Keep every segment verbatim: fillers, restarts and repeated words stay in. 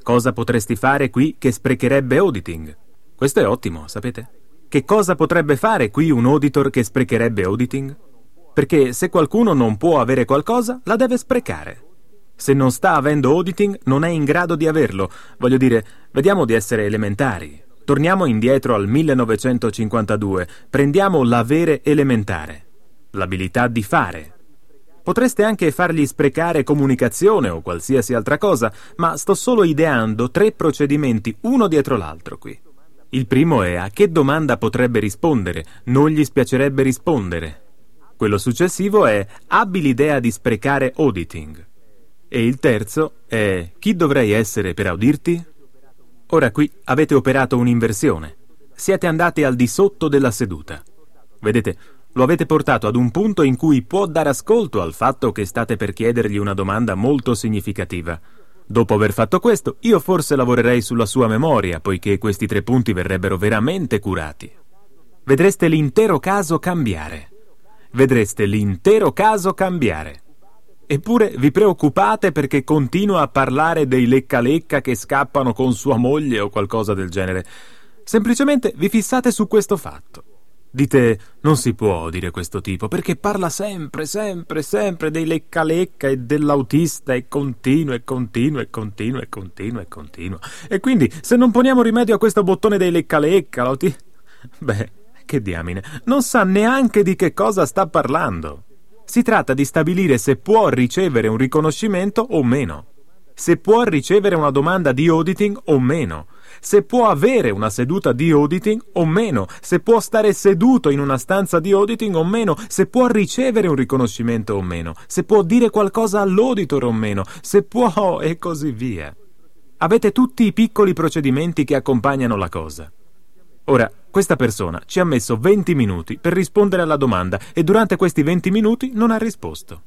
Cosa potresti fare qui che sprecherebbe auditing? Questo è ottimo, sapete? Che cosa potrebbe fare qui un auditor che sprecherebbe auditing? Perché se qualcuno non può avere qualcosa, la deve sprecare. Se non sta avendo auditing, non è in grado di averlo. Voglio dire, vediamo di essere elementari. Torniamo indietro al millenovecentocinquantadue. Prendiamo l'avere elementare. L'abilità di fare. Potreste anche fargli sprecare comunicazione o qualsiasi altra cosa, ma sto solo ideando tre procedimenti uno dietro l'altro qui. Il primo è a che domanda potrebbe rispondere, non gli spiacerebbe rispondere. Quello successivo è abbi l'idea di sprecare auditing. E il terzo è chi dovrei essere per audirti? Ora qui avete operato un'inversione. Siete andati al di sotto della seduta. Vedete, lo avete portato ad un punto in cui può dare ascolto al fatto che state per chiedergli una domanda molto significativa. Dopo aver fatto questo, io forse lavorerei sulla sua memoria, poiché questi tre punti verrebbero veramente curati. Vedreste l'intero caso cambiare. Vedreste l'intero caso cambiare. Eppure vi preoccupate perché continua a parlare dei lecca-lecca che scappano con sua moglie o qualcosa del genere. Semplicemente vi fissate su questo fatto. Dite, non si può dire questo tipo, perché parla sempre, sempre, sempre dei lecca-lecca e dell'autista e continua e continua e continua e continua e continua. E quindi, se non poniamo rimedio a questo bottone dei lecca-lecca, l'auti... Beh, che diamine, non sa neanche di che cosa sta parlando. Si tratta di stabilire se può ricevere un riconoscimento o meno, se può ricevere una domanda di auditing o meno, se può avere una seduta di auditing o meno, se può stare seduto in una stanza di auditing o meno, se può ricevere un riconoscimento o meno, se può dire qualcosa all'auditor o meno, se può e così via. Avete tutti i piccoli procedimenti che accompagnano la cosa. Ora, questa persona ci ha messo venti minuti per rispondere alla domanda e durante questi venti minuti non ha risposto.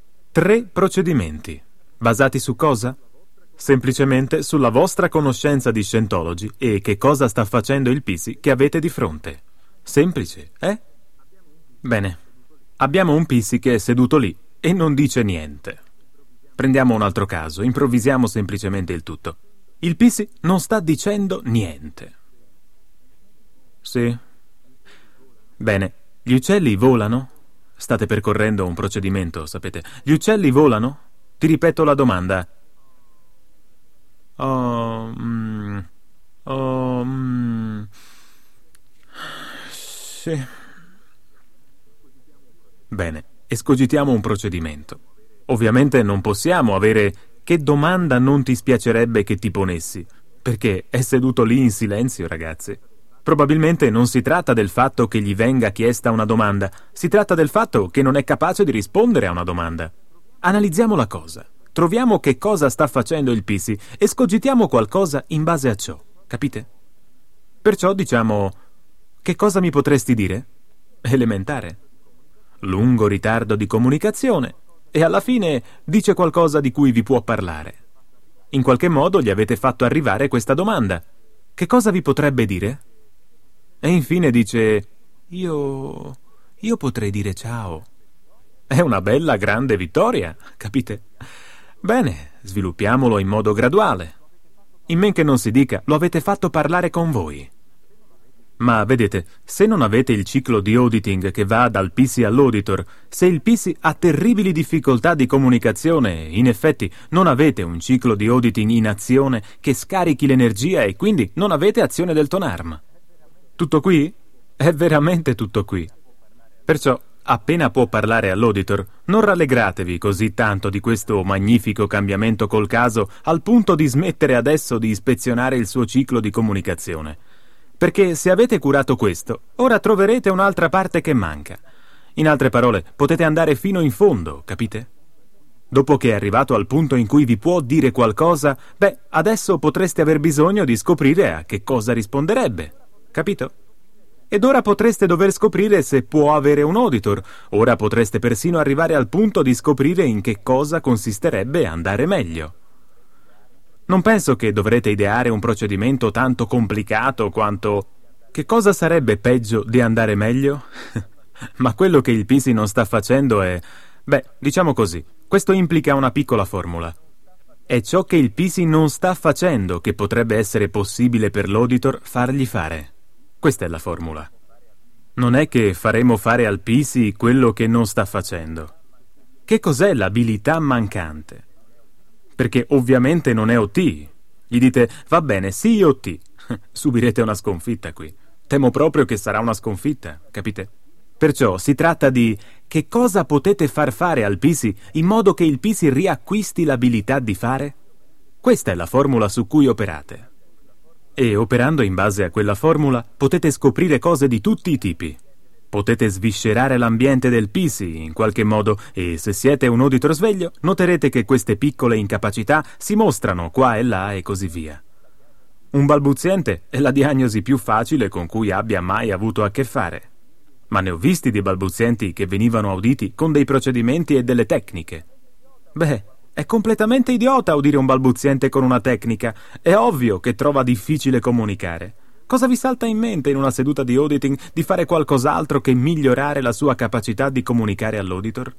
Tre procedimenti. Basati su cosa? Semplicemente sulla vostra conoscenza di Scientology e che cosa sta facendo il P C che avete di fronte. Semplice, eh? Bene. Abbiamo un P C che è seduto lì e non dice niente. Prendiamo un altro caso, improvvisiamo semplicemente il tutto. Il P C non sta dicendo niente. Sì. Bene, gli uccelli volano? State percorrendo un procedimento, sapete. Gli uccelli volano? Ti ripeto la domanda. Oh, mm, oh, mm, sì. Bene, escogitiamo un procedimento. Ovviamente non possiamo avere che domanda non ti spiacerebbe che ti ponessi, perché è seduto lì in silenzio, ragazzi. Probabilmente non si tratta del fatto che gli venga chiesta una domanda, si tratta del fatto che non è capace di rispondere a una domanda. Analizziamo la cosa, troviamo che cosa sta facendo il P C e scogitiamo qualcosa in base a ciò, capite? Perciò diciamo, che cosa mi potresti dire? Elementare. Lungo ritardo di comunicazione e alla fine dice qualcosa di cui vi può parlare. In qualche modo gli avete fatto arrivare questa domanda. Che cosa vi potrebbe dire? E infine dice, io... io potrei dire ciao. È una bella grande vittoria, capite? Bene, sviluppiamolo in modo graduale. In men che non si dica, lo avete fatto parlare con voi. Ma vedete, se non avete il ciclo di auditing che va dal P C all'auditor, se il P C ha terribili difficoltà di comunicazione, in effetti non avete un ciclo di auditing in azione che scarichi l'energia e quindi non avete azione del Tonarm. Tutto qui? È veramente tutto qui. Perciò, appena può parlare all'auditor, non rallegratevi così tanto di questo magnifico cambiamento col caso al punto di smettere adesso di ispezionare il suo ciclo di comunicazione. Perché se avete curato questo, ora troverete un'altra parte che manca. In altre parole, potete andare fino in fondo, capite? Dopo che è arrivato al punto in cui vi può dire qualcosa, beh, adesso potreste aver bisogno di scoprire a che cosa risponderebbe. Capito? Ed ora potreste dover scoprire se può avere un auditor. Ora potreste persino arrivare al punto di scoprire in che cosa consisterebbe andare meglio. Non penso che dovrete ideare un procedimento tanto complicato quanto... Che cosa sarebbe peggio di andare meglio? Ma quello che il P C non sta facendo è... Beh, diciamo così, questo implica una piccola formula. È ciò che il P C non sta facendo che potrebbe essere possibile per l'auditor fargli fare. Questa è la formula. Non è che faremo fare al P C quello che non sta facendo. Che cos'è l'abilità mancante? Perché ovviamente non è O T. Gli dite, va bene, sì O T. Subirete una sconfitta qui. Temo proprio che sarà una sconfitta, capite? Perciò si tratta di che cosa potete far fare al P C in modo che il P C riacquisti l'abilità di fare? Questa è la formula su cui operate. E operando in base a quella formula potete scoprire cose di tutti i tipi. Potete sviscerare l'ambiente del P C in qualche modo e se siete un auditor sveglio noterete che queste piccole incapacità si mostrano qua e là e così via. Un balbuziente è la diagnosi più facile con cui abbia mai avuto a che fare. Ma ne ho visti di balbuzienti che venivano auditi con dei procedimenti e delle tecniche. Beh, è completamente idiota udire un balbuziente con una tecnica. È ovvio che trova difficile comunicare. Cosa vi salta in mente in una seduta di auditing di fare qualcos'altro che migliorare la sua capacità di comunicare all'auditor?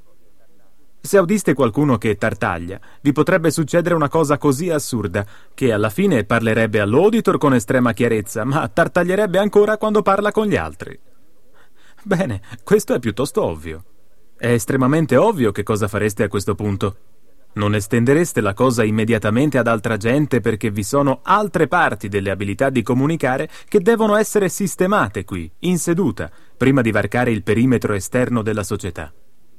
Se audiste qualcuno che tartaglia, vi potrebbe succedere una cosa così assurda che alla fine parlerebbe all'auditor con estrema chiarezza, ma tartaglierebbe ancora quando parla con gli altri. Bene, questo è piuttosto ovvio. È estremamente ovvio che cosa fareste a questo punto. Non estendereste la cosa immediatamente ad altra gente perché vi sono altre parti delle abilità di comunicare che devono essere sistemate qui, in seduta, prima di varcare il perimetro esterno della società.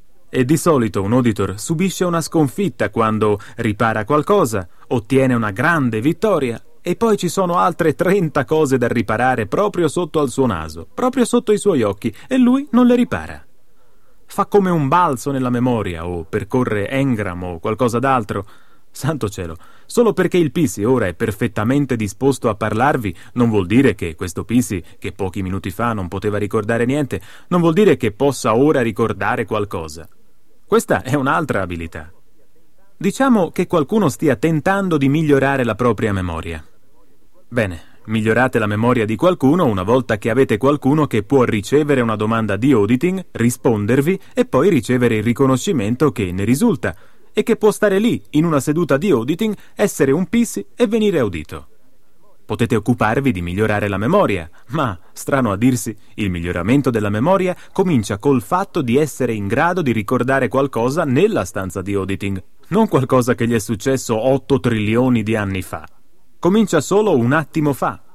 E di solito un auditor subisce una sconfitta quando ripara qualcosa, ottiene una grande vittoria e poi ci sono altre trenta cose da riparare proprio sotto al suo naso, proprio sotto i suoi occhi, e lui non le ripara. Fa come un balzo nella memoria, o percorre Engram o qualcosa d'altro. Santo cielo, solo perché il P C ora è perfettamente disposto a parlarvi, non vuol dire che questo P C, che pochi minuti fa non poteva ricordare niente, non vuol dire che possa ora ricordare qualcosa. Questa è un'altra abilità. Diciamo che qualcuno stia tentando di migliorare la propria memoria. Bene, migliorate la memoria di qualcuno una volta che avete qualcuno che può ricevere una domanda di auditing, rispondervi e poi ricevere il riconoscimento che ne risulta e che può stare lì, in una seduta di auditing, essere un P C e venire audito. Potete occuparvi di migliorare la memoria, ma, strano a dirsi, il miglioramento della memoria comincia col fatto di essere in grado di ricordare qualcosa nella stanza di auditing, non qualcosa che gli è successo otto trilioni di anni fa. Comincia solo un attimo fa.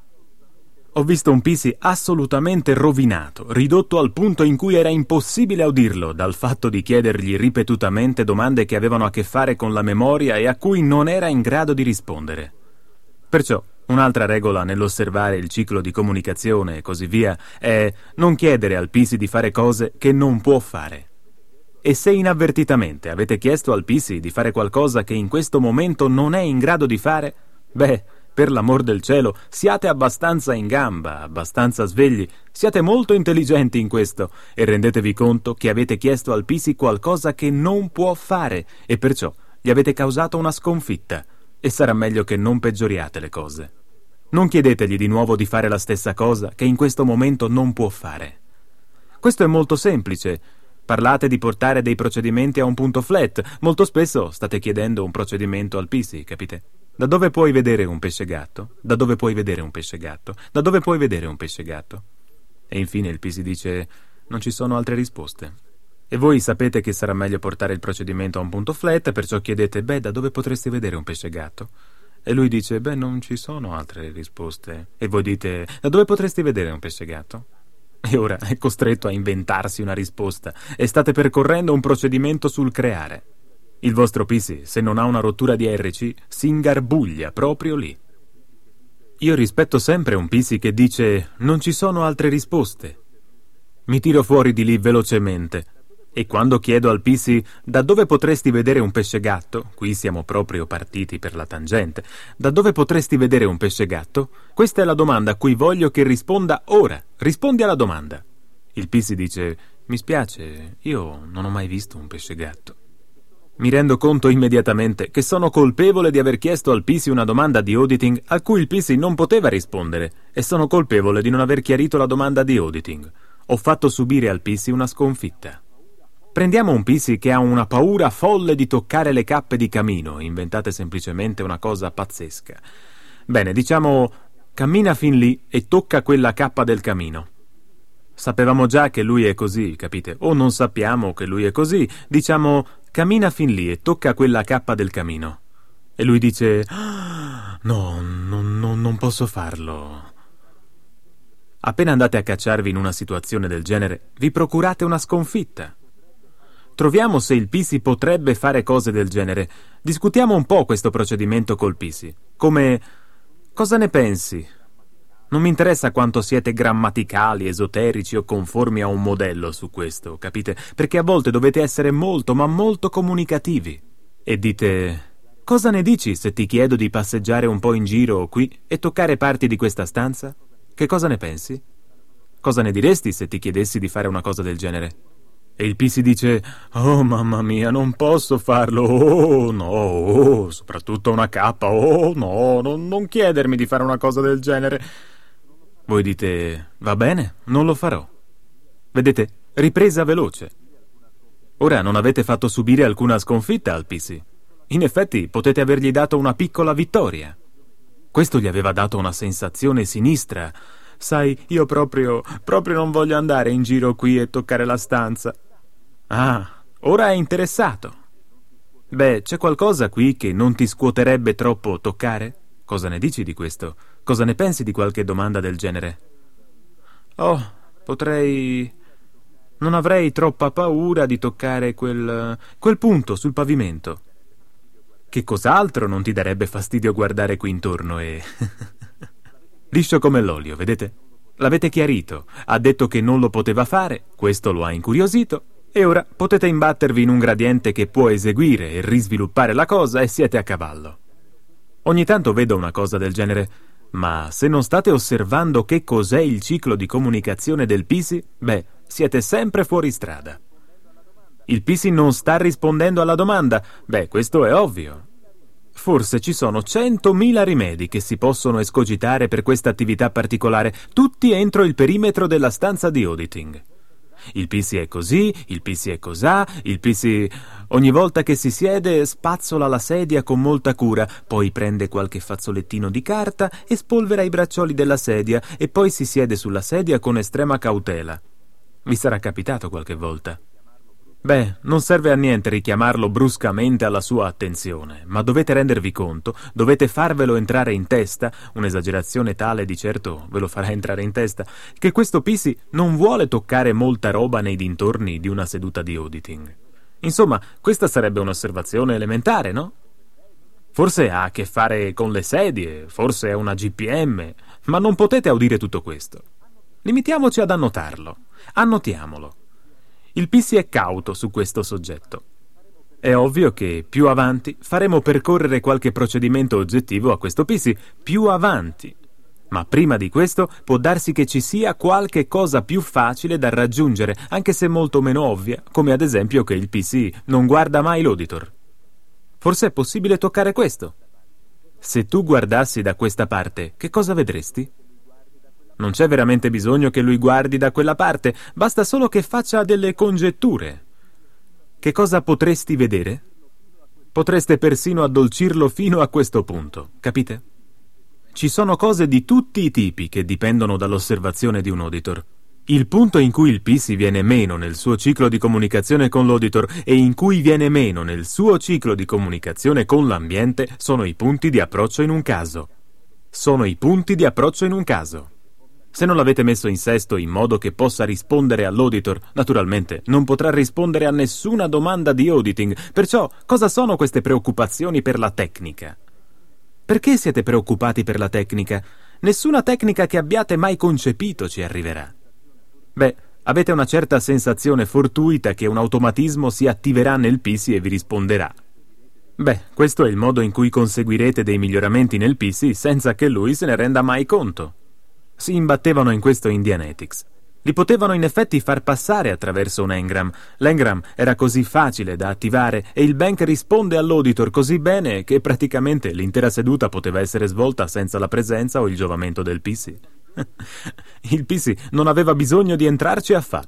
Ho visto un P C assolutamente rovinato, ridotto al punto in cui era impossibile audirlo dal fatto di chiedergli ripetutamente domande che avevano a che fare con la memoria e a cui non era in grado di rispondere. Perciò, un'altra regola nell'osservare il ciclo di comunicazione e così via è non chiedere al P C di fare cose che non può fare. E se inavvertitamente avete chiesto al P C di fare qualcosa che in questo momento non è in grado di fare, beh, per l'amor del cielo, siate abbastanza in gamba, abbastanza svegli, siate molto intelligenti in questo e rendetevi conto che avete chiesto al P C qualcosa che non può fare e perciò gli avete causato una sconfitta e sarà meglio che non peggioriate le cose. Non chiedetegli di nuovo di fare la stessa cosa che in questo momento non può fare. Questo è molto semplice. Parlate di portare dei procedimenti a un punto flat. Molto spesso state chiedendo un procedimento al P C, capite? Da dove puoi vedere un pesce gatto? Da dove puoi vedere un pesce gatto? Da dove puoi vedere un pesce gatto? E infine il P C dice: non ci sono altre risposte. E voi sapete che sarà meglio portare il procedimento a un punto flat, perciò chiedete: beh, da dove potresti vedere un pesce gatto? E lui dice: beh, non ci sono altre risposte. E voi dite: da dove potresti vedere un pesce gatto? E ora è costretto a inventarsi una risposta e state percorrendo un procedimento sul creare. Il vostro P C, se non ha una rottura di R C, si ingarbuglia proprio lì. Io rispetto sempre un P C che dice: non ci sono altre risposte. Mi tiro fuori di lì velocemente. E quando chiedo al P C da dove potresti vedere un pesce gatto, qui siamo proprio partiti per la tangente, da dove potresti vedere un pesce gatto? Questa è la domanda a cui voglio che risponda ora. Rispondi alla domanda. Il P C dice: mi spiace, io non ho mai visto un pesce gatto. Mi rendo conto immediatamente che sono colpevole di aver chiesto al P C una domanda di auditing a cui il P C non poteva rispondere e sono colpevole di non aver chiarito la domanda di auditing. Ho fatto subire al P C una sconfitta. Prendiamo un P C che ha una paura folle di toccare le cappe di camino, inventate semplicemente una cosa pazzesca. Bene, diciamo, cammina fin lì e tocca quella cappa del camino. Sapevamo già che lui è così, capite? O non sappiamo che lui è così, diciamo, cammina fin lì e tocca quella cappa del camino. E lui dice, ah, no, no, no, non posso farlo. Appena andate a cacciarvi in una situazione del genere, vi procurate una sconfitta. Troviamo se il P C potrebbe fare cose del genere. Discutiamo un po' questo procedimento col P C. Come, cosa ne pensi? Non mi interessa quanto siete grammaticali, esoterici o conformi a un modello su questo, capite? Perché a volte dovete essere molto, ma molto comunicativi. E dite, cosa ne dici se ti chiedo di passeggiare un po' in giro qui e toccare parti di questa stanza? Che cosa ne pensi? Cosa ne diresti se ti chiedessi di fare una cosa del genere? E il P C dice, oh mamma mia, non posso farlo, oh no, oh, soprattutto una cappa, oh no, non, non chiedermi di fare una cosa del genere. Voi dite, va bene, non lo farò. Vedete, ripresa veloce. Ora non avete fatto subire alcuna sconfitta al P C. In effetti potete avergli dato una piccola vittoria. Questo gli aveva dato una sensazione sinistra. Sai, io proprio, proprio non voglio andare in giro qui e toccare la stanza. Ah, ora è interessato. Beh, c'è qualcosa qui che non ti scuoterebbe troppo toccare? Cosa ne dici di questo? Cosa ne pensi di qualche domanda del genere? Oh, potrei... Non avrei troppa paura di toccare quel... quel punto sul pavimento. Che cos'altro non ti darebbe fastidio guardare qui intorno e... Liscio come l'olio, vedete? L'avete chiarito, ha detto che non lo poteva fare, questo lo ha incuriosito, e ora potete imbattervi in un gradiente che può eseguire e risviluppare la cosa e siete a cavallo. Ogni tanto vedo una cosa del genere, ma se non state osservando che cos'è il ciclo di comunicazione del P C, beh, siete sempre fuori strada. Il P C non sta rispondendo alla domanda, beh, questo è ovvio. Forse ci sono centomila rimedi che si possono escogitare per questa attività particolare, tutti entro il perimetro della stanza di auditing. Il P C è così, il P C è cosà, il P C ogni volta che si siede spazzola la sedia con molta cura, poi prende qualche fazzolettino di carta e spolvera i braccioli della sedia e poi si siede sulla sedia con estrema cautela. Vi sarà capitato qualche volta? Beh, non serve a niente richiamarlo bruscamente alla sua attenzione, ma dovete rendervi conto, dovete farvelo entrare in testa, un'esagerazione tale di certo ve lo farà entrare in testa, che questo P C non vuole toccare molta roba nei dintorni di una seduta di auditing. Insomma, questa sarebbe un'osservazione elementare, no? Forse ha a che fare con le sedie, forse è una G P M, ma non potete udire tutto questo. Limitiamoci ad annotarlo. Annotiamolo. Il P C è cauto su questo soggetto. È ovvio che più avanti faremo percorrere qualche procedimento oggettivo a questo P C, più avanti. Ma prima di questo può darsi che ci sia qualche cosa più facile da raggiungere, anche se molto meno ovvia, come ad esempio che il P C non guarda mai l'auditor. Forse è possibile toccare questo. Se tu guardassi da questa parte, che cosa vedresti? Non c'è veramente bisogno che lui guardi da quella parte, basta solo che faccia delle congetture. Che cosa potresti vedere? Potreste persino addolcirlo fino a questo punto, capite? Ci sono cose di tutti i tipi che dipendono dall'osservazione di un auditor. Il punto in cui il P C viene meno nel suo ciclo di comunicazione con l'auditor e in cui viene meno nel suo ciclo di comunicazione con l'ambiente sono i punti di approccio in un caso. Sono i punti di approccio in un caso. Se non l'avete messo in sesto in modo che possa rispondere all'auditor, naturalmente non potrà rispondere a nessuna domanda di auditing. Perciò, cosa sono queste preoccupazioni per la tecnica? Perché siete preoccupati per la tecnica? Nessuna tecnica che abbiate mai concepito ci arriverà. Beh, avete una certa sensazione fortuita che un automatismo si attiverà nel P C e vi risponderà. Beh, questo è il modo in cui conseguirete dei miglioramenti nel P C senza che lui se ne renda mai conto. Si imbattevano in questo in Dianetics. Li potevano in effetti far passare attraverso un engram. L'engram era così facile da attivare e il bank risponde all'auditor così bene che praticamente l'intera seduta poteva essere svolta senza la presenza o il giovamento del P C. Il P C non aveva bisogno di entrarci affatto.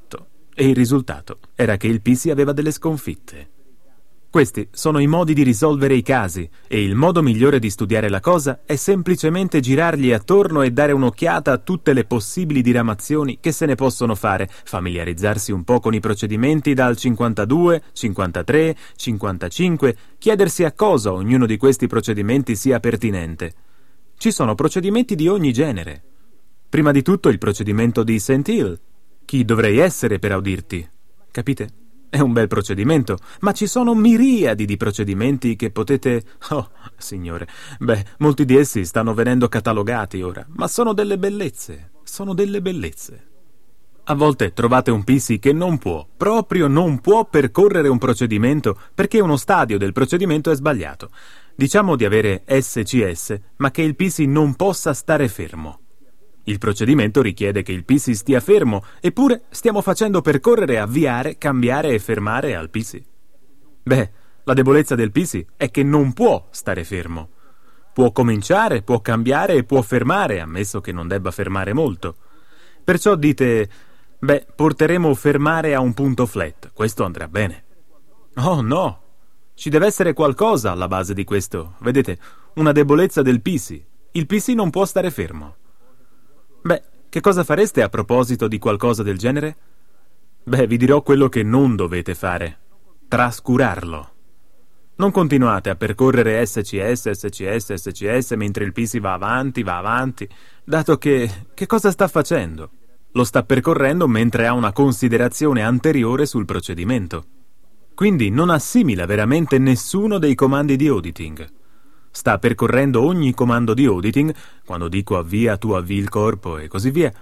E il risultato era che il P C aveva delle sconfitte. Questi sono i modi di risolvere i casi, e il modo migliore di studiare la cosa è semplicemente girargli attorno e dare un'occhiata a tutte le possibili diramazioni che se ne possono fare, familiarizzarsi un po' con i procedimenti dal cinquantadue, cinquantatré, cinquantacinque, chiedersi a cosa ognuno di questi procedimenti sia pertinente. Ci sono procedimenti di ogni genere. Prima di tutto il procedimento di Saint Hill. Chi dovrei essere per audirti? Capite? È un bel procedimento, ma ci sono miriadi di procedimenti che potete... Oh, signore, beh, molti di essi stanno venendo catalogati ora, ma sono delle bellezze, sono delle bellezze. A volte trovate un P C che non può, proprio non può percorrere un procedimento perché uno stadio del procedimento è sbagliato. Diciamo di avere S C S, ma che il P C non possa stare fermo. Il procedimento richiede che il P C stia fermo, eppure stiamo facendo percorrere, avviare, cambiare e fermare al P C. Beh, la debolezza del P C è che non può stare fermo. Può cominciare, può cambiare e può fermare, ammesso che non debba fermare molto. Perciò dite, beh, porteremo fermare a un punto flat, questo andrà bene. Oh no, ci deve essere qualcosa alla base di questo, vedete, una debolezza del P C. Il P C non può stare fermo. Beh, che cosa fareste a proposito di qualcosa del genere? Beh, vi dirò quello che non dovete fare. Trascurarlo. Non continuate a percorrere S C S, S C S, S C S mentre il P C va avanti, va avanti, dato che... che cosa sta facendo? Lo sta percorrendo mentre ha una considerazione anteriore sul procedimento. Quindi non assimila veramente nessuno dei comandi di auditing. Sta percorrendo ogni comando di auditing, quando dico avvia, tu avvii il corpo e così via.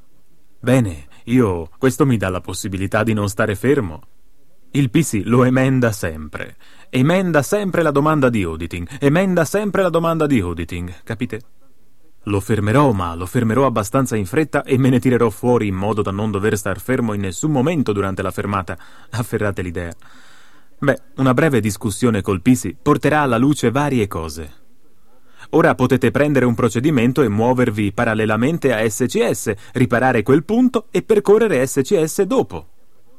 Bene, io... questo mi dà la possibilità di non stare fermo. Il P C lo emenda sempre. Emenda sempre la domanda di auditing. Emenda sempre la domanda di auditing, capite? Lo fermerò, ma lo fermerò abbastanza in fretta e me ne tirerò fuori in modo da non dover star fermo in nessun momento durante la fermata. Afferrate l'idea. Beh, una breve discussione col P C porterà alla luce varie cose. Ora potete prendere un procedimento e muovervi parallelamente a S C S, riparare quel punto e percorrere S C S dopo.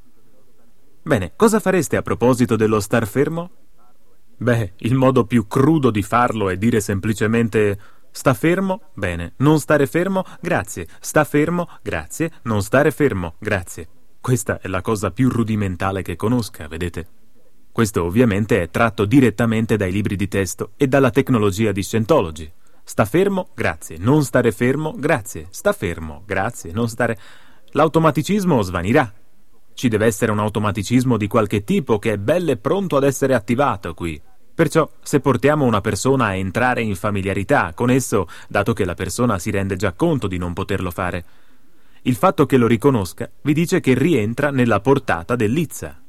Bene, cosa fareste a proposito dello star fermo? Beh, il modo più crudo di farlo è dire semplicemente sta fermo, bene, non stare fermo, grazie, sta fermo, grazie, non stare fermo, grazie. Questa è la cosa più rudimentale che conosca, vedete? Questo ovviamente è tratto direttamente dai libri di testo e dalla tecnologia di Scientology. Sta fermo, grazie. Non stare fermo, grazie. Sta fermo, grazie. Non stare... L'automaticismo svanirà. Ci deve essere un automaticismo di qualche tipo che è bello e pronto ad essere attivato qui. Perciò, se portiamo una persona a entrare in familiarità con esso, dato che la persona si rende già conto di non poterlo fare, il fatto che lo riconosca vi dice che rientra nella portata dell'Izza.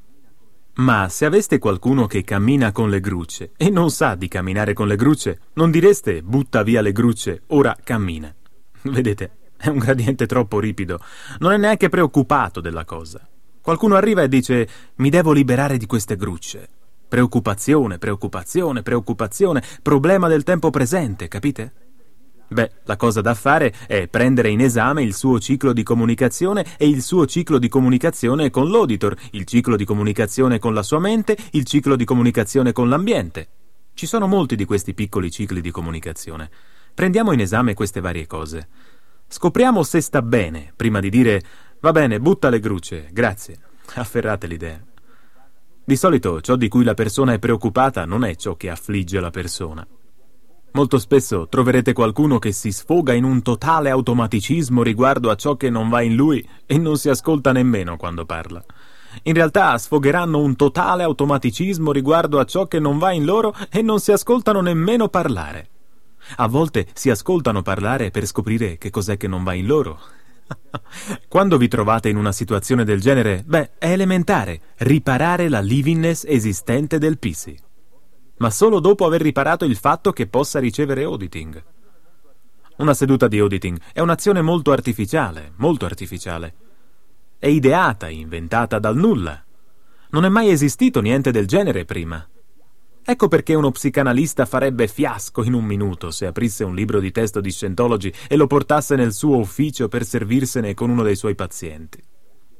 Ma se aveste qualcuno che cammina con le grucce e non sa di camminare con le grucce, non direste butta via le grucce, ora cammina. Vedete, è un gradiente troppo ripido. Non è neanche preoccupato della cosa. Qualcuno arriva e dice mi devo liberare di queste grucce. Preoccupazione, preoccupazione, preoccupazione, problema del tempo presente, capite? Beh, la cosa da fare è prendere in esame il suo ciclo di comunicazione e il suo ciclo di comunicazione con l'auditor, il ciclo di comunicazione con la sua mente, il ciclo di comunicazione con l'ambiente. Ci sono molti di questi piccoli cicli di comunicazione. Prendiamo in esame queste varie cose. Scopriamo se sta bene, prima di dire va bene, butta le grucce, grazie. Afferrate l'idea. Di solito ciò di cui la persona è preoccupata non è ciò che affligge la persona. Molto spesso troverete qualcuno che si sfoga in un totale automaticismo riguardo a ciò che non va in lui e non si ascolta nemmeno quando parla. In realtà sfogheranno un totale automaticismo riguardo a ciò che non va in loro e non si ascoltano nemmeno parlare. A volte si ascoltano parlare per scoprire che cos'è che non va in loro. Quando vi trovate in una situazione del genere, beh, è elementare riparare la livingness esistente del P C. Ma solo dopo aver riparato il fatto che possa ricevere auditing. Una seduta di auditing è un'azione molto artificiale, molto artificiale. È ideata, inventata dal nulla. Non è mai esistito niente del genere prima. Ecco perché uno psicanalista farebbe fiasco in un minuto se aprisse un libro di testo di Scientology e lo portasse nel suo ufficio per servirsene con uno dei suoi pazienti.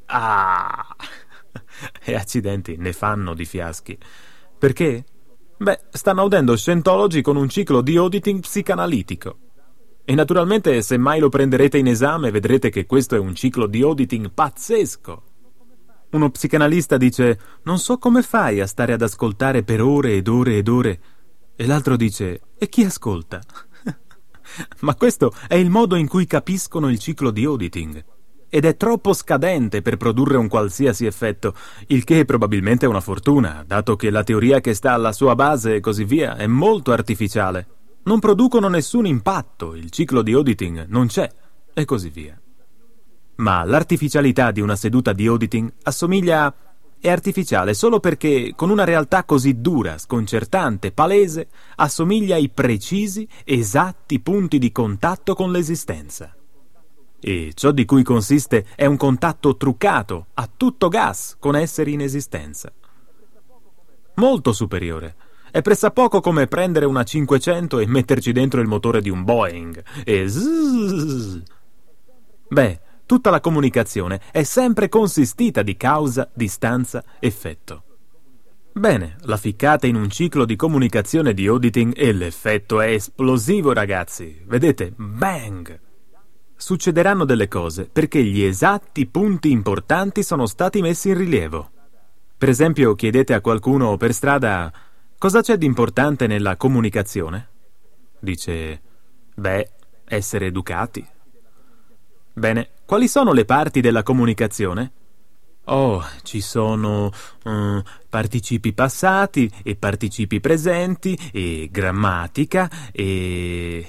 Ah! E accidenti, ne fanno di fiaschi. Perché? Beh, stanno udendo Scientology con un ciclo di auditing psicanalitico. E naturalmente, se mai lo prenderete in esame, vedrete che questo è un ciclo di auditing pazzesco. Uno psicanalista dice: non so come fai a stare ad ascoltare per ore ed ore ed ore. E l'altro dice: e chi ascolta? Ma questo è il modo in cui capiscono il ciclo di auditing. Ed è troppo scadente per produrre un qualsiasi effetto, il che probabilmente è una fortuna, dato che la teoria che sta alla sua base e così via è molto artificiale. Non producono nessun impatto, il ciclo di auditing non c'è, e così via. Ma l'artificialità di una seduta di auditing assomiglia a... è artificiale solo perché, con una realtà così dura, sconcertante, palese, assomiglia ai precisi, esatti punti di contatto con l'esistenza. E ciò di cui consiste è un contatto truccato, a tutto gas, con esseri in esistenza. Molto superiore. È pressappoco come prendere una cinquecento e metterci dentro il motore di un Boeing e zzzz. Beh, tutta la comunicazione è sempre consistita di causa, distanza, effetto. Bene, la ficcate in un ciclo di comunicazione di auditing e l'effetto è esplosivo, ragazzi. Vedete? Bang! Succederanno delle cose perché gli esatti punti importanti sono stati messi in rilievo. Per esempio, chiedete a qualcuno per strada: cosa c'è di importante nella comunicazione? Dice: beh, essere educati. Bene, quali sono le parti della comunicazione? Oh, ci sono um, participi passati e participi presenti e grammatica e...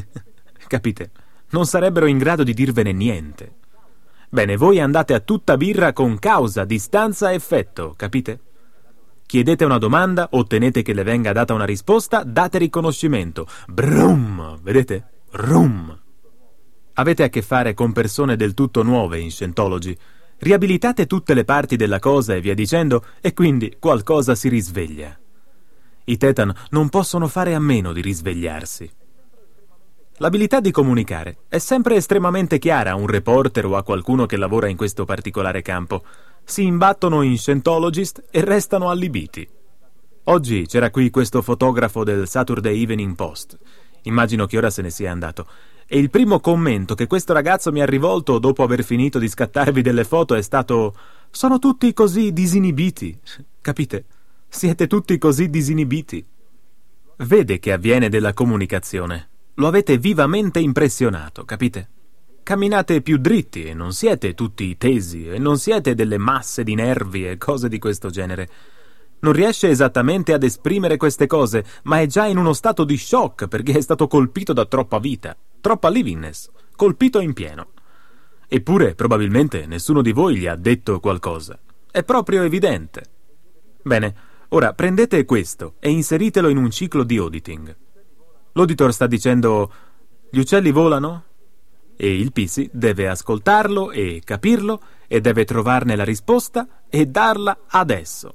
Capite? Non sarebbero in grado di dirvene niente. Bene, voi andate a tutta birra con causa, distanza, effetto, capite? Chiedete una domanda, ottenete che le venga data una risposta, date riconoscimento. Brum! Vedete? Rum! Avete a che fare con persone del tutto nuove in Scientology. Riabilitate tutte le parti della cosa e via dicendo, e quindi qualcosa si risveglia. I Tetan non possono fare a meno di risvegliarsi. L'abilità di comunicare è sempre estremamente chiara a un reporter o a qualcuno che lavora in questo particolare campo. Si imbattono in Scientologist e restano allibiti. Oggi c'era qui questo fotografo del Saturday Evening Post. Immagino che ora se ne sia andato. E il primo commento che questo ragazzo mi ha rivolto dopo aver finito di scattarvi delle foto è stato: sono tutti così disinibiti. Capite? Siete tutti così disinibiti. Vede che avviene della comunicazione. Lo avete vivamente impressionato, capite? Camminate più dritti e non siete tutti tesi e non siete delle masse di nervi e cose di questo genere. Non riesce esattamente ad esprimere queste cose, ma è già in uno stato di shock perché è stato colpito da troppa vita, troppa livingness, colpito in pieno. Eppure, probabilmente, nessuno di voi gli ha detto qualcosa. È proprio evidente. Bene, ora prendete questo e inseritelo in un ciclo di auditing. L'auditor sta dicendo: gli uccelli volano? E il P C deve ascoltarlo e capirlo e deve trovarne la risposta e darla adesso.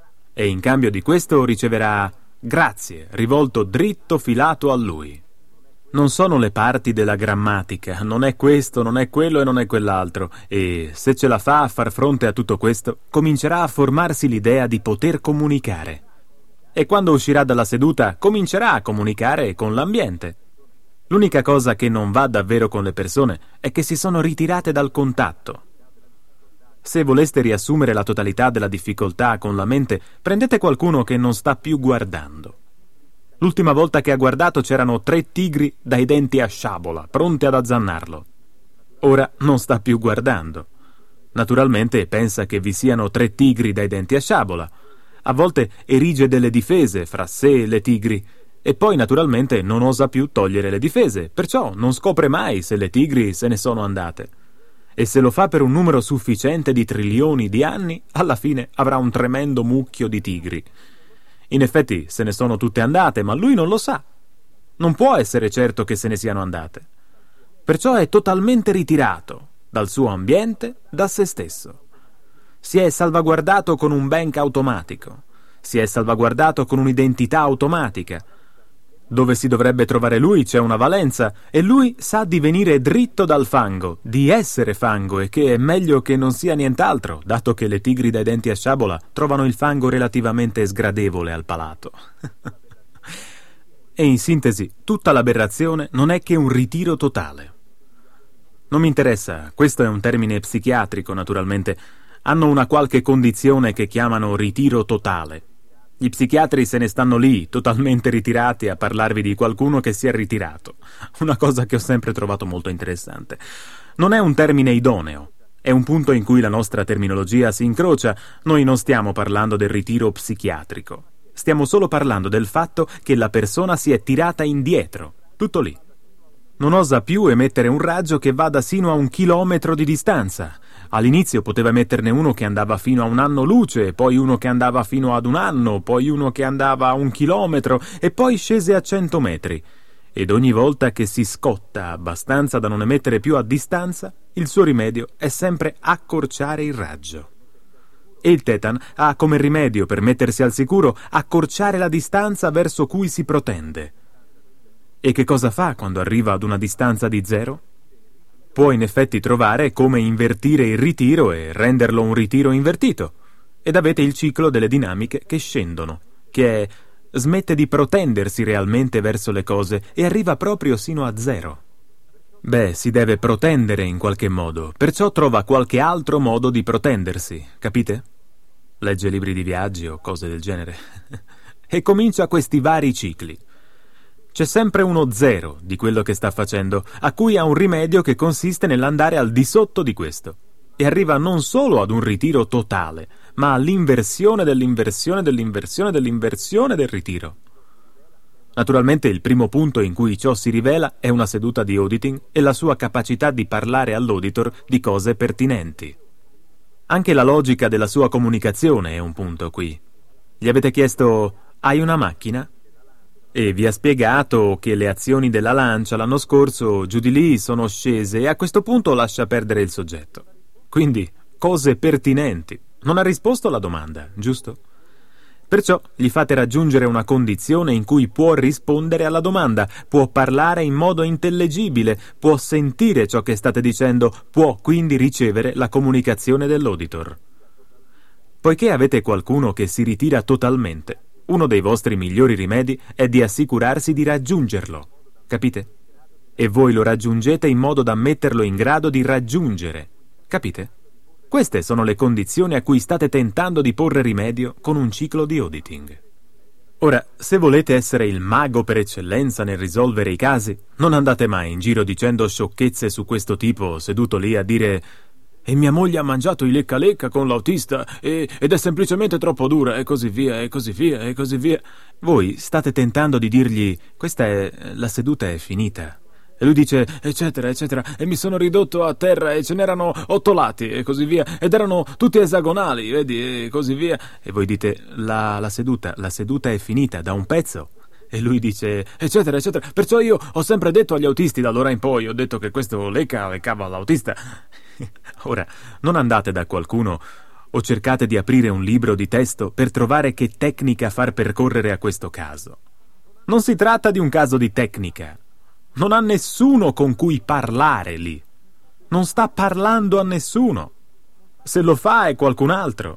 E in cambio di questo riceverà grazie, rivolto dritto filato a lui. Non sono le parti della grammatica, non è questo, non è quello e non è quell'altro, e se ce la fa a far fronte a tutto questo, comincerà a formarsi l'idea di poter comunicare. E quando uscirà dalla seduta, comincerà a comunicare con l'ambiente. L'unica cosa che non va davvero con le persone è che si sono ritirate dal contatto. Se voleste riassumere la totalità della difficoltà con la mente, prendete qualcuno che non sta più guardando. L'ultima volta che ha guardato c'erano tre tigri dai denti a sciabola, pronti ad azzannarlo. Ora non sta più guardando. Naturalmente pensa che vi siano tre tigri dai denti a sciabola. A volte erige delle difese fra sé e le tigri, e poi naturalmente non osa più togliere le difese, perciò non scopre mai se le tigri se ne sono andate. E se lo fa per un numero sufficiente di trilioni di anni, alla fine avrà un tremendo mucchio di tigri. In effetti se ne sono tutte andate, ma lui non lo sa. Non può essere certo che se ne siano andate. Perciò è totalmente ritirato dal suo ambiente, da se stesso. Si è salvaguardato con un bank automatico. Si è salvaguardato con un'identità automatica. Dove si dovrebbe trovare lui c'è una valenza, e lui sa di venire dritto dal fango, di essere fango, e che è meglio che non sia nient'altro, dato che le tigri dai denti a sciabola trovano il fango relativamente sgradevole al palato. E in sintesi, tutta l'aberrazione non è che un ritiro totale. Non mi interessa, questo è un termine psichiatrico, naturalmente. Hanno una qualche condizione che chiamano ritiro totale. Gli psichiatri se ne stanno lì, totalmente ritirati, a parlarvi di qualcuno che si è ritirato. Una cosa che ho sempre trovato molto interessante. Non è un termine idoneo. È un punto in cui la nostra terminologia si incrocia. Noi non stiamo parlando del ritiro psichiatrico. Stiamo solo parlando del fatto che la persona si è tirata indietro. Tutto lì. Non osa più emettere un raggio che vada sino a un chilometro di distanza. All'inizio poteva emetterne uno che andava fino a un anno luce, poi uno che andava fino ad un anno, poi uno che andava a un chilometro e poi scese a cento metri. Ed ogni volta che si scotta abbastanza da non emettere più a distanza, il suo rimedio è sempre accorciare il raggio. E il Tetan ha come rimedio per mettersi al sicuro accorciare la distanza verso cui si protende. E che cosa fa quando arriva ad una distanza di zero? Può in effetti trovare come invertire il ritiro e renderlo un ritiro invertito. Ed avete il ciclo delle dinamiche che scendono, che è smette di protendersi realmente verso le cose e arriva proprio sino a zero. Beh, si deve protendere in qualche modo, perciò trova qualche altro modo di protendersi, capite? Legge libri di viaggi o cose del genere. E comincia questi vari cicli. C'è sempre uno zero di quello che sta facendo, a cui ha un rimedio che consiste nell'andare al di sotto di questo. E arriva non solo ad un ritiro totale, ma all'inversione dell'inversione dell'inversione dell'inversione del ritiro. Naturalmente il primo punto in cui ciò si rivela è una seduta di auditing e la sua capacità di parlare all'auditor di cose pertinenti. Anche la logica della sua comunicazione è un punto qui. Gli avete chiesto: hai una macchina? E vi ha spiegato che le azioni della Lancia l'anno scorso giù di lì sono scese e a questo punto lascia perdere il soggetto. Quindi, cose pertinenti. Non ha risposto alla domanda, giusto? Perciò gli fate raggiungere una condizione in cui può rispondere alla domanda, può parlare in modo intellegibile, può sentire ciò che state dicendo, può quindi ricevere la comunicazione dell'auditor. Poiché avete qualcuno che si ritira totalmente, uno dei vostri migliori rimedi è di assicurarsi di raggiungerlo, capite? E voi lo raggiungete in modo da metterlo in grado di raggiungere, capite? Queste sono le condizioni a cui state tentando di porre rimedio con un ciclo di auditing. Ora, se volete essere il mago per eccellenza nel risolvere i casi, non andate mai in giro dicendo sciocchezze su questo tipo, seduto lì a dire «E mia moglie ha mangiato i lecca lecca con l'autista e, ed è semplicemente troppo dura» e così via, e così via, e così via. Voi state tentando di dirgli «Questa è... la seduta è finita». E lui dice eccetera eccetera e mi sono ridotto a terra e ce n'erano otto lati e così via ed erano tutti esagonali, vedi, e così via. E voi dite la, la seduta, la seduta è finita da un pezzo. E lui dice eccetera eccetera. Perciò io ho sempre detto agli autisti da allora in poi, ho detto che questo lecca leccava l'autista. Ora, non andate da qualcuno o cercate di aprire un libro di testo per trovare che tecnica far percorrere a questo caso. Non si tratta di un caso di tecnica. Non ha nessuno con cui parlare lì. Non sta parlando a nessuno. Se lo fa è qualcun altro.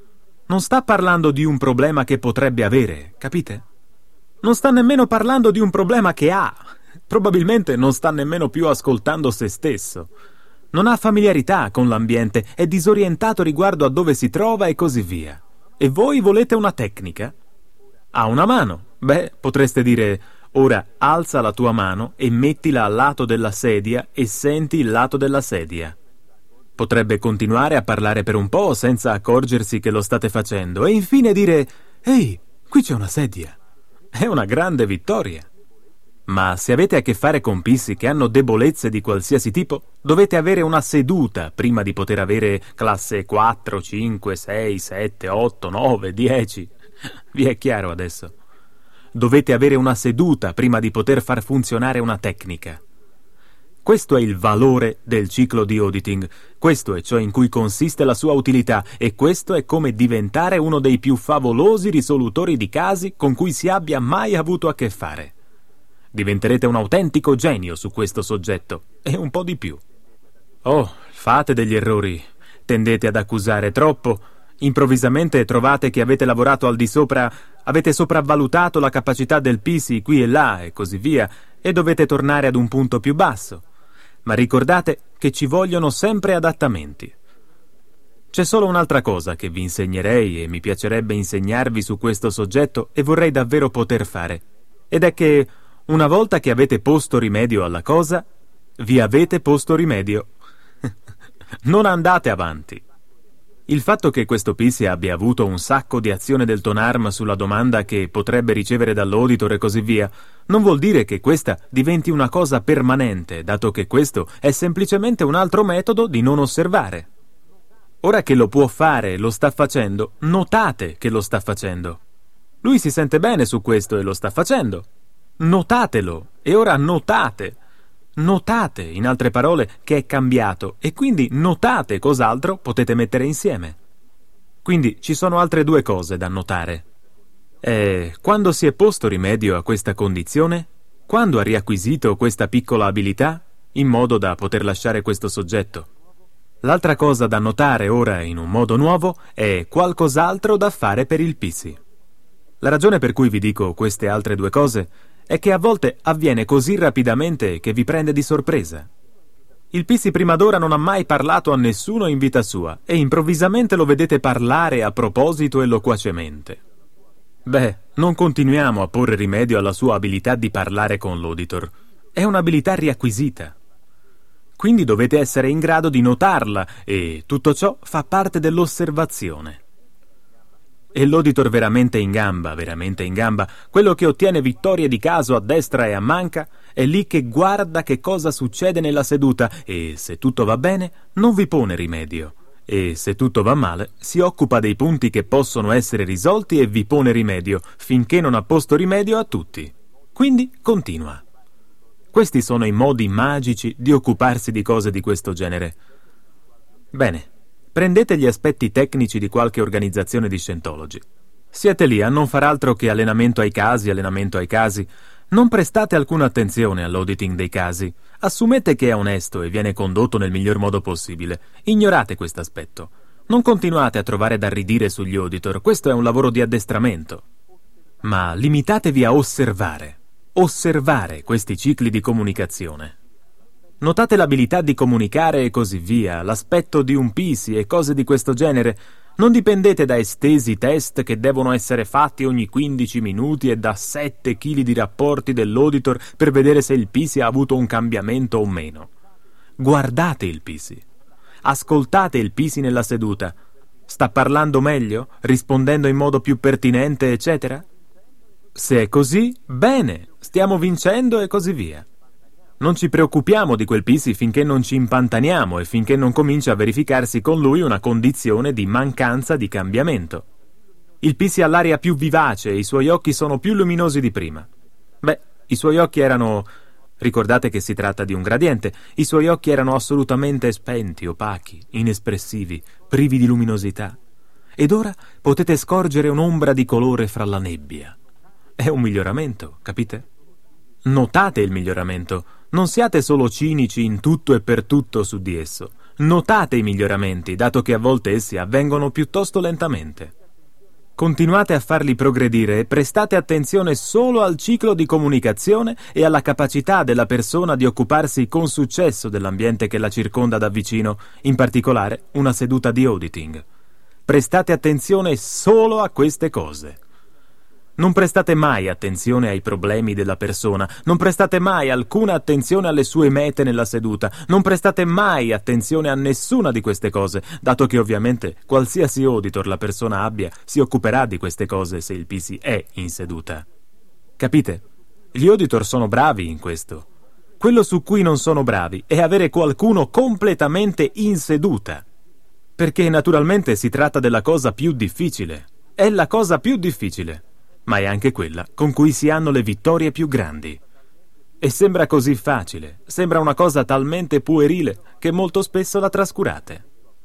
Non sta parlando di un problema che potrebbe avere, capite? Non sta nemmeno parlando di un problema che ha. Probabilmente non sta nemmeno più ascoltando se stesso. Non ha familiarità con l'ambiente, è disorientato riguardo a dove si trova e così via. E voi volete una tecnica? Ha una mano. Beh, potreste dire... Ora alza la tua mano e mettila al lato della sedia e senti il lato della sedia. Potrebbe continuare a parlare per un po' senza accorgersi che lo state facendo e infine dire «Ehi, qui c'è una sedia». È una grande vittoria. Ma se avete a che fare con pissi che hanno debolezze di qualsiasi tipo, dovete avere una seduta prima di poter avere classe quattro, cinque, sei, sette, otto, nove, dieci. Vi è chiaro adesso? Dovete avere una seduta prima di poter far funzionare una tecnica. Questo è il valore del ciclo di auditing, questo è ciò in cui consiste la sua utilità e questo è come diventare uno dei più favolosi risolutori di casi con cui si abbia mai avuto a che fare. Diventerete un autentico genio su questo soggetto, e un po' di più. Oh, fate degli errori, tendete ad accusare troppo, improvvisamente trovate che avete lavorato al di sopra, avete sopravvalutato la capacità del P S I qui e là e così via, e dovete tornare ad un punto più basso. Ma ricordate che ci vogliono sempre adattamenti. C'è solo un'altra cosa che vi insegnerei e mi piacerebbe insegnarvi su questo soggetto e vorrei davvero poter fare, ed è che una volta che avete posto rimedio alla cosa, vi avete posto rimedio. Non andate avanti. Il fatto che questo P S I abbia avuto un sacco di azione del TONARM sulla domanda che potrebbe ricevere dall'auditor e così via, non vuol dire che questa diventi una cosa permanente, dato che questo è semplicemente un altro metodo di non osservare. Ora che lo può fare e lo sta facendo, notate che lo sta facendo. Lui si sente bene su questo e lo sta facendo. Notatelo, e ora notate. Notate, in altre parole, che è cambiato, e quindi notate cos'altro potete mettere insieme. Quindi ci sono altre due cose da notare. E quando si è posto rimedio a questa condizione? Quando ha riacquisito questa piccola abilità, in modo da poter lasciare questo soggetto? L'altra cosa da notare ora in un modo nuovo è qualcos'altro da fare per il P S I. La ragione per cui vi dico queste altre due cose è che a volte avviene così rapidamente che vi prende di sorpresa. Il P S I prima d'ora non ha mai parlato a nessuno in vita sua e improvvisamente lo vedete parlare a proposito e loquacemente. Beh, non continuiamo a porre rimedio alla sua abilità di parlare con l'auditor. È un'abilità riacquisita. Quindi dovete essere in grado di notarla e tutto ciò fa parte dell'osservazione. E l'auditor veramente in gamba, veramente in gamba, quello che ottiene vittorie di caso a destra e a manca, è lì che guarda che cosa succede nella seduta e, se tutto va bene, non vi pone rimedio. E, se tutto va male, si occupa dei punti che possono essere risolti e vi pone rimedio, finché non ha posto rimedio a tutti. Quindi continua. Questi sono i modi magici di occuparsi di cose di questo genere. Bene, prendete gli aspetti tecnici di qualche organizzazione di Scientology. Siete lì a non far altro che allenamento ai casi, allenamento ai casi. Non prestate alcuna attenzione all'auditing dei casi. Assumete che è onesto e viene condotto nel miglior modo possibile. Ignorate questo aspetto. Non continuate a trovare da ridire sugli auditor, questo è un lavoro di addestramento. Ma limitatevi a osservare. Osservare questi cicli di comunicazione. Notate l'abilità di comunicare e così via, l'aspetto di un P S I e cose di questo genere. Non dipendete da estesi test che devono essere fatti ogni quindici minuti e da sette chili di rapporti dell'auditor per vedere se il P S I ha avuto un cambiamento o meno. Guardate il P S I. Ascoltate il P S I nella seduta. Sta parlando meglio? Rispondendo in modo più pertinente, eccetera? Se è così, bene, stiamo vincendo e così via. Non ci preoccupiamo di quel P S I finché non ci impantaniamo e finché non comincia a verificarsi con lui una condizione di mancanza di cambiamento. Il P S I ha l'aria più vivace e i suoi occhi sono più luminosi di prima. Beh, i suoi occhi erano... Ricordate che si tratta di un gradiente. I suoi occhi erano assolutamente spenti, opachi, inespressivi, privi di luminosità. Ed ora potete scorgere un'ombra di colore fra la nebbia. È un miglioramento, capite? Notate il miglioramento. Non siate solo cinici in tutto e per tutto su di esso. Notate i miglioramenti, dato che a volte essi avvengono piuttosto lentamente. Continuate a farli progredire e prestate attenzione solo al ciclo di comunicazione e alla capacità della persona di occuparsi con successo dell'ambiente che la circonda da vicino, in particolare una seduta di auditing. Prestate attenzione solo a queste cose. Non prestate mai attenzione ai problemi della persona, non prestate mai alcuna attenzione alle sue mete nella seduta, non prestate mai attenzione a nessuna di queste cose, dato che ovviamente qualsiasi auditor la persona abbia si occuperà di queste cose se il P S I è in seduta. Capite? Gli auditor sono bravi in questo. Quello su cui non sono bravi è avere qualcuno completamente in seduta. Perché naturalmente si tratta della cosa più difficile. È la cosa più difficile. Ma è anche quella con cui si hanno le vittorie più grandi. E sembra così facile, sembra una cosa talmente puerile che molto spesso la trascurate.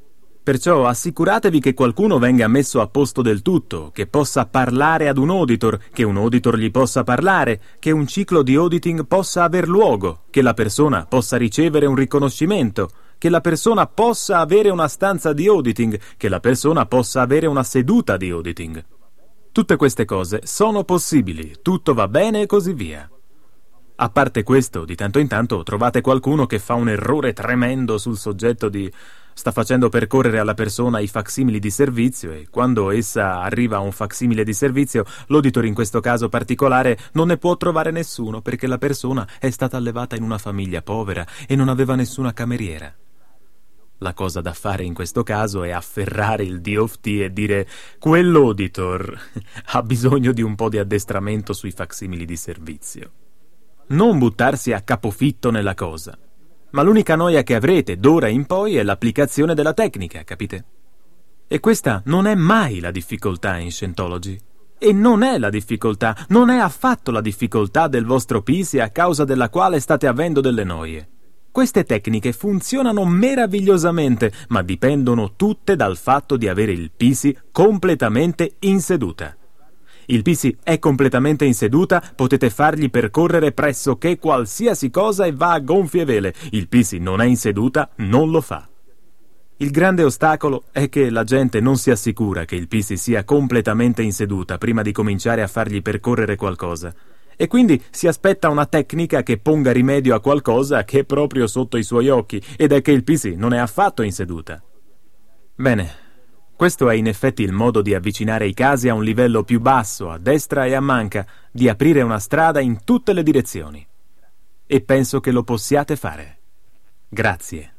Perciò assicuratevi che qualcuno venga messo a posto del tutto, che possa parlare ad un auditor, che un auditor gli possa parlare, che un ciclo di auditing possa aver luogo, che la persona possa ricevere un riconoscimento, che la persona possa avere una stanza di auditing, che la persona possa avere una seduta di auditing. Tutte queste cose sono possibili, tutto va bene e così via. A parte questo, di tanto in tanto trovate qualcuno che fa un errore tremendo sul soggetto di sta facendo percorrere alla persona i facsimili di servizio e quando essa arriva a un facsimile di servizio, l'auditor in questo caso particolare non ne può trovare nessuno perché la persona è stata allevata in una famiglia povera e non aveva nessuna cameriera. La cosa da fare in questo caso è afferrare il D O F T e dire quell'auditor ha bisogno di un po' di addestramento sui facsimili di servizio. Non buttarsi a capofitto nella cosa. Ma l'unica noia che avrete d'ora in poi è l'applicazione della tecnica, capite? E questa non è mai la difficoltà in Scientology. E non è la difficoltà, non è affatto la difficoltà del vostro P I S I a causa della quale state avendo delle noie. Queste tecniche funzionano meravigliosamente, ma dipendono tutte dal fatto di avere il P I S I completamente in seduta. Il P I S I è completamente in seduta, potete fargli percorrere pressoché qualsiasi cosa e va a gonfie vele. Il P I S I non è in seduta, non lo fa. Il grande ostacolo è che la gente non si assicura che il P I S I sia completamente in seduta prima di cominciare a fargli percorrere qualcosa. E quindi si aspetta una tecnica che ponga rimedio a qualcosa che è proprio sotto i suoi occhi, ed è che il P I S I non è affatto in seduta. Bene. Questo è in effetti il modo di avvicinare i casi a un livello più basso, a destra e a manca, di aprire una strada in tutte le direzioni. E penso che lo possiate fare. Grazie.